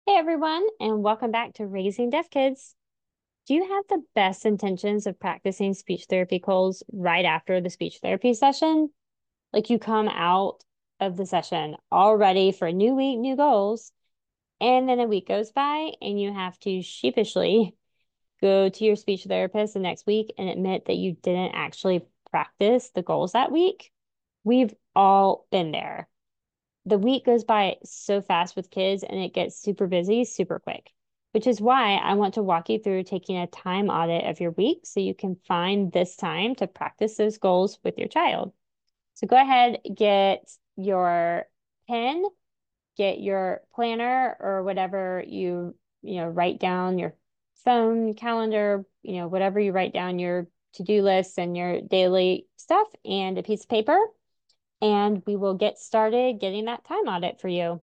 Hey everyone, and welcome back to Raising Deaf Kids. Do you have the best intentions of practicing speech therapy goals right after the speech therapy session? Like you come out of the session all ready for a new week, new goals, and then a week goes by and you have to sheepishly go to your speech therapist the next week and admit that you didn't actually practice the goals that week? We've all been there. The week goes by so fast with kids and it gets super busy super quick, which is why I want to walk you through taking a time audit of your week so you can find this time to practice those goals with your child. So go ahead, get your pen, get your planner or whatever you write down your phone, calendar, whatever you write down your to-do lists and your daily stuff and a piece of paper and we will get started getting that time audit for you.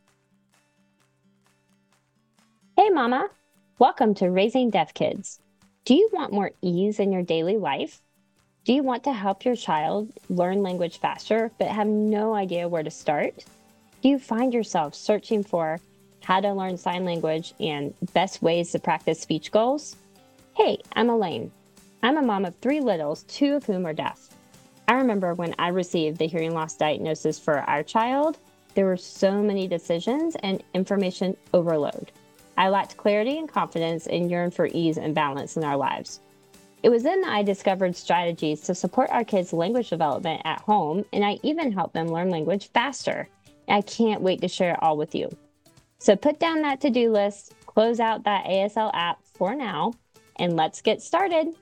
Hey, Mama. Welcome to Raising Deaf Kids. Do you want more ease in your daily life? Do you want to help your child learn language faster but have no idea where to start? Do you find yourself searching for how to learn sign language and best ways to practice speech goals? Hey, I'm Elaine. I'm a mom of 3 littles, 2 of whom are deaf. I remember when I received the hearing loss diagnosis for our child, there were so many decisions and information overload. I lacked clarity and confidence and yearned for ease and balance in our lives. It was then that I discovered strategies to support our kids' language development at home, and I even helped them learn language faster. I can't wait to share it all with you. So put down that to-do list, close out that ASL app for now, and let's get started.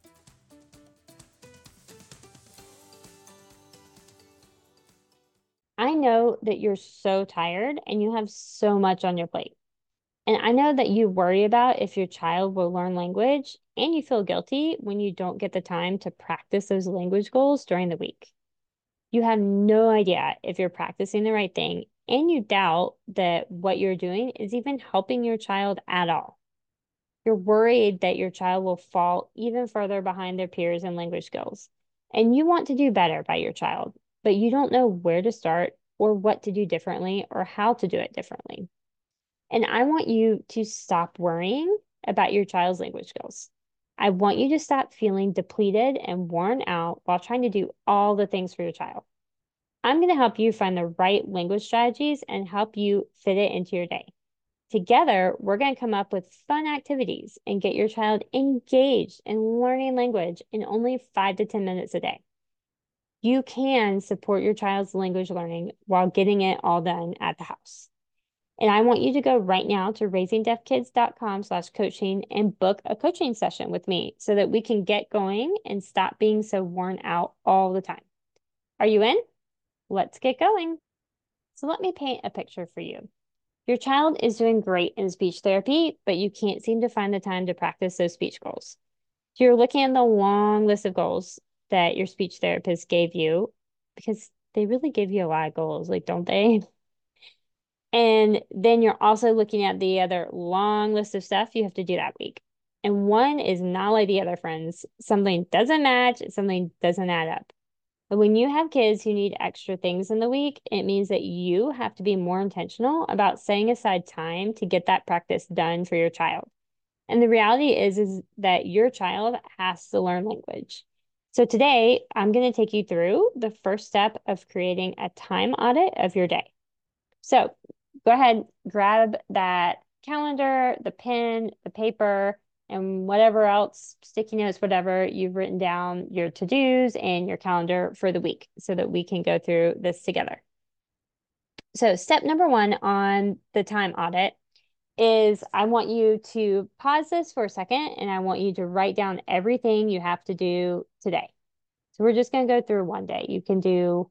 I know that you're so tired and you have so much on your plate. And I know that you worry about if your child will learn language and you feel guilty when you don't get the time to practice those language goals during the week. You have no idea if you're practicing the right thing and you doubt that what you're doing is even helping your child at all. You're worried that your child will fall even further behind their peers in language skills. And you want to do better by your child, but you don't know where to start or what to do differently or how to do it differently. And I want you to stop worrying about your child's language skills. I want you to stop feeling depleted and worn out while trying to do all the things for your child. I'm going to help you find the right language strategies and help you fit it into your day. Together, we're going to come up with fun activities and get your child engaged in learning language in only 5 to 10 minutes a day. You can support your child's language learning while getting it all done at the house. And I want you to go right now to raisingdeafkids.com/coaching and book a coaching session with me so that we can get going and stop being so worn out all the time. Are you in? Let's get going. So let me paint a picture for you. Your child is doing great in speech therapy, but you can't seem to find the time to practice those speech goals. So you're looking at the long list of goals that your speech therapist gave you because they really give you a lot of goals, like, don't they? And then you're also looking at the other long list of stuff you have to do that week. And one is not like the other, friends. Something doesn't match, something doesn't add up. But when you have kids who need extra things in the week, it means that you have to be more intentional about setting aside time to get that practice done for your child. And the reality is that your child has to learn language. So today, I'm going to take you through the first step of creating a time audit of your day. So go ahead, grab that calendar, the pen, the paper, and whatever else, sticky notes, whatever you've written down, your to-dos and your calendar for the week so that we can go through this together. So step number 1 on the time audit is I want you to pause this for a second and I want you to write down everything you have to do today. So we're just going to go through one day. You can do,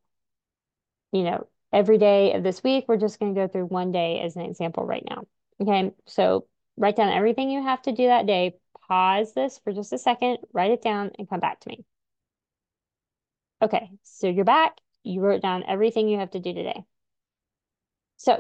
every day of this week. We're just going to go through one day as an example right now. Okay, so write down everything you have to do that day. Pause this for just a second, write it down, and come back to me. Okay, so you're back. You wrote down everything you have to do today. So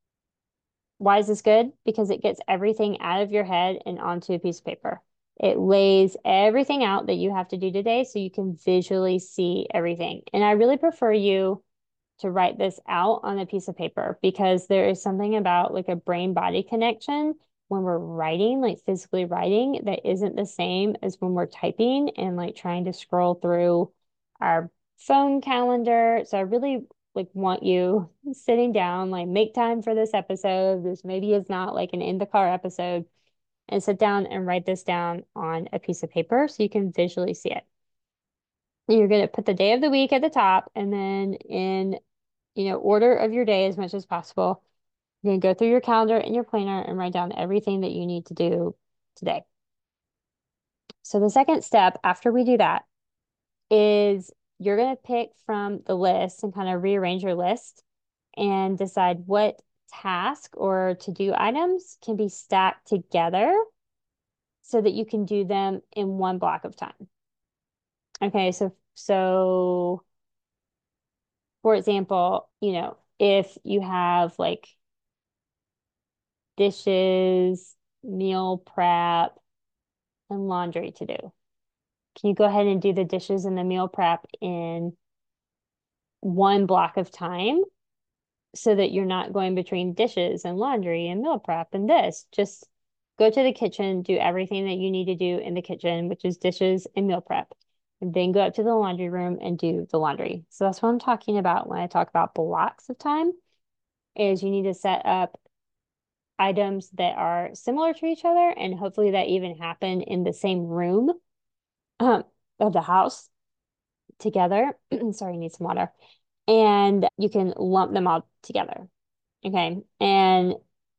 why is this good? Because it gets everything out of your head and onto a piece of paper. It lays everything out that you have to do today so you can visually see everything. And I really prefer you to write this out on a piece of paper because there is something about like a brain body connection when we're writing, like physically writing, that isn't the same as when we're typing and like trying to scroll through our phone calendar. So I really like want you sitting down, like make time for this episode. This maybe is not like an in the car episode, and sit down and write this down on a piece of paper so you can visually see it. You're going to put the day of the week at the top, and then in, order of your day as much as possible, you're going to go through your calendar and your planner and write down everything that you need to do today. So the second step after we do that is you're going to pick from the list and kind of rearrange your list and decide what task or to-do items can be stacked together so that you can do them in one block of time. Okay, so for example, if you have like dishes, meal prep, and laundry to do, can you go ahead and do the dishes and the meal prep in one block of time so that you're not going between dishes and laundry and meal prep and this? Just go to the kitchen, do everything that you need to do in the kitchen, which is dishes and meal prep, and then go up to the laundry room and do the laundry. So that's what I'm talking about when I talk about blocks of time, is you need to set up items that are similar to each other, and hopefully that even happen in the same room of the house together. Sorry, I need some water. And you can lump them all together. Okay. And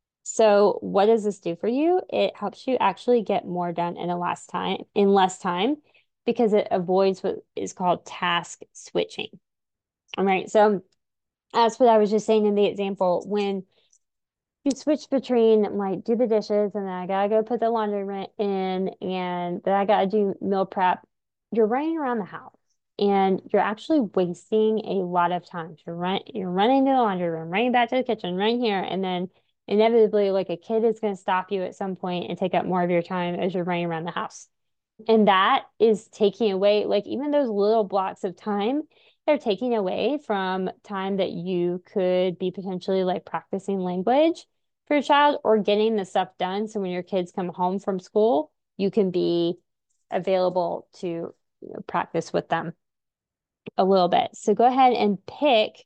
so what does this do for you? It helps you actually get more done in less time because it avoids what is called task switching. All right. So that's what I was just saying in the example. When you switch between like do the dishes and then I gotta go put the laundry in and then I gotta do meal prep, you're running around the house and you're actually wasting a lot of time. You're running to the laundry room, running back to the kitchen, running here, and then inevitably like a kid is gonna stop you at some point and take up more of your time as you're running around the house. And that is taking away, like even those little blocks of time, they're taking away from time that you could be potentially like practicing language for your child or getting the stuff done. So when your kids come home from school, you can be available to practice with them a little bit. So go ahead and pick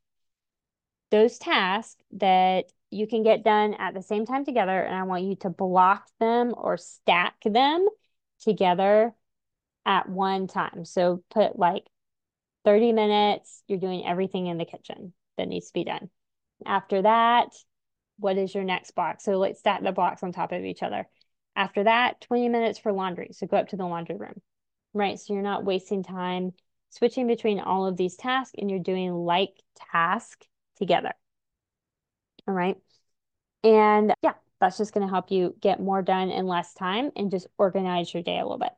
those tasks that you can get done at the same time together. And I want you to block them or stack them together at one time. So put like 30 minutes, you're doing everything in the kitchen that needs to be done. After that, what is your next block? So let's stack the blocks on top of each other. After that, 20 minutes for laundry. So go up to the laundry room, right? So you're not wasting time switching between all of these tasks and you're doing like tasks together. All right. And yeah, that's just going to help you get more done in less time and just organize your day a little bit.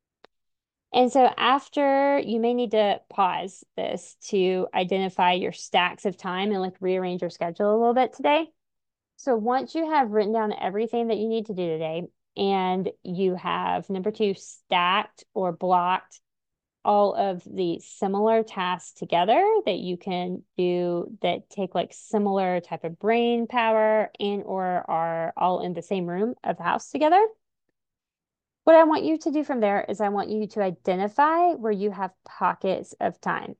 And so after you may need to pause this to identify your stacks of time and like rearrange your schedule a little bit today. So once you have written down everything that you need to do today and you have number 2 stacked or blocked all of the similar tasks together that you can do that take like similar type of brain power and or are all in the same room of the house together. What I want you to do from there is I want you to identify where you have pockets of time.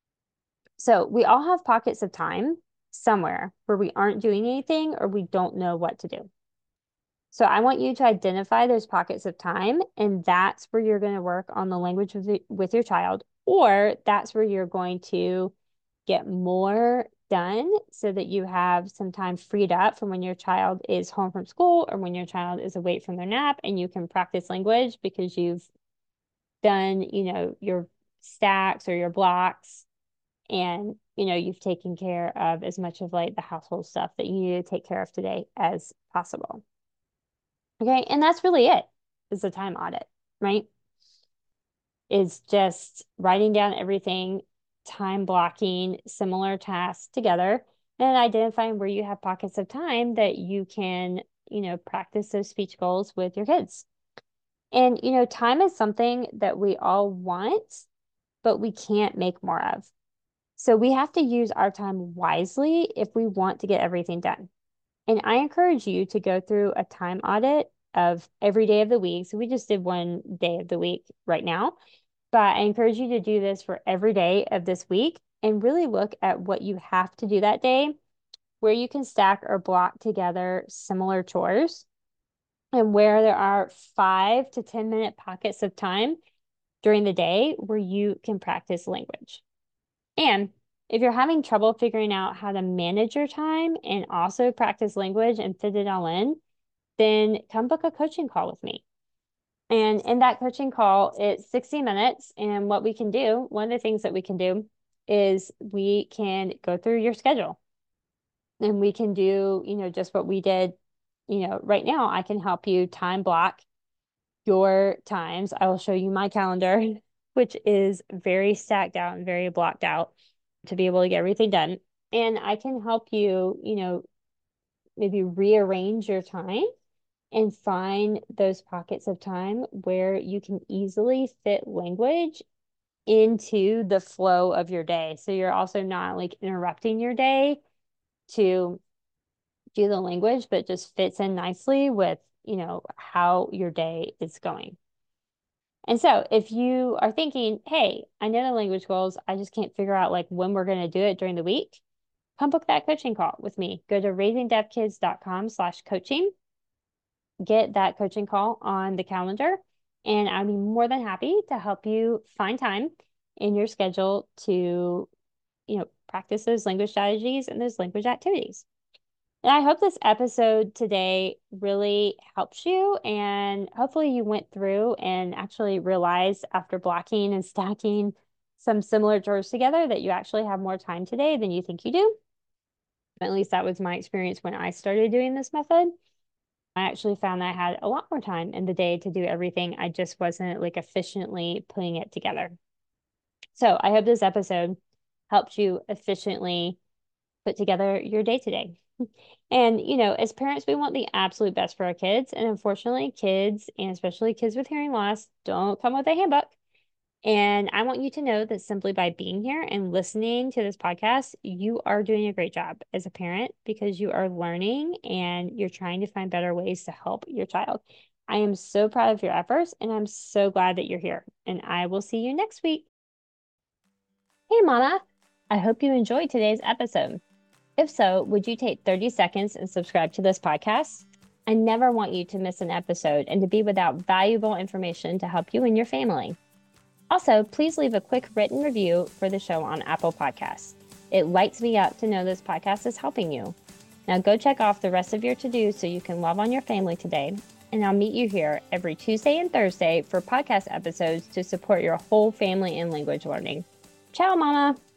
So we all have pockets of time somewhere where we aren't doing anything or we don't know what to do. So I want you to identify those pockets of time, and that's where you're going to work on the language with your child, or that's where you're going to get more done so that you have some time freed up from when your child is home from school or when your child is awake from their nap and you can practice language because you've done, your stacks or your blocks and, you've taken care of as much of like the household stuff that you need to take care of today as possible. Okay. And that's really it, is a time audit, right? Is just writing down everything, time blocking similar tasks together, and identifying where you have pockets of time that you can, practice those speech goals with your kids. And, time is something that we all want, but we can't make more of. So we have to use our time wisely if we want to get everything done. And I encourage you to go through a time audit of every day of the week. So we just did one day of the week right now, but I encourage you to do this for every day of this week and really look at what you have to do that day, where you can stack or block together similar chores, and where there are 5 to 10 minute pockets of time during the day where you can practice language. And if you're having trouble figuring out how to manage your time and also practice language and fit it all in, then come book a coaching call with me. And in that coaching call, it's 60 minutes. And what we can do, one of the things that we can do is we can go through your schedule and we can do, just what we did, right now. I can help you time block your times. I will show you my calendar, which is very stacked out and very blocked out to be able to get everything done. And I can help you, maybe rearrange your time and find those pockets of time where you can easily fit language into the flow of your day. So you're also not like interrupting your day to do the language, but just fits in nicely with, how your day is going. And so if you are thinking, hey, I know the language goals, I just can't figure out like when we're going to do it during the week, come book that coaching call with me. Go to raisingdeafkids.com/coaching, get that coaching call on the calendar, and I'd be more than happy to help you find time in your schedule to, practice those language strategies and those language activities. And I hope this episode today really helps you. And hopefully you went through and actually realized after blocking and stacking some similar chores together that you actually have more time today than you think you do. At least that was my experience when I started doing this method. I actually found that I had a lot more time in the day to do everything. I just wasn't like efficiently putting it together. So I hope this episode helped you efficiently put together your day today. And, as parents, we want the absolute best for our kids. And unfortunately, kids, and especially kids with hearing loss, don't come with a handbook. And I want you to know that simply by being here and listening to this podcast, you are doing a great job as a parent because you are learning and you're trying to find better ways to help your child. I am so proud of your efforts and I'm so glad that you're here. And I will see you next week. Hey, Mama. I hope you enjoyed today's episode. If so, would you take 30 seconds and subscribe to this podcast? I never want you to miss an episode and to be without valuable information to help you and your family. Also, please leave a quick written review for the show on Apple Podcasts. It lights me up to know this podcast is helping you. Now go check off the rest of your to-dos so you can love on your family today. And I'll meet you here every Tuesday and Thursday for podcast episodes to support your whole family in language learning. Ciao, Mama!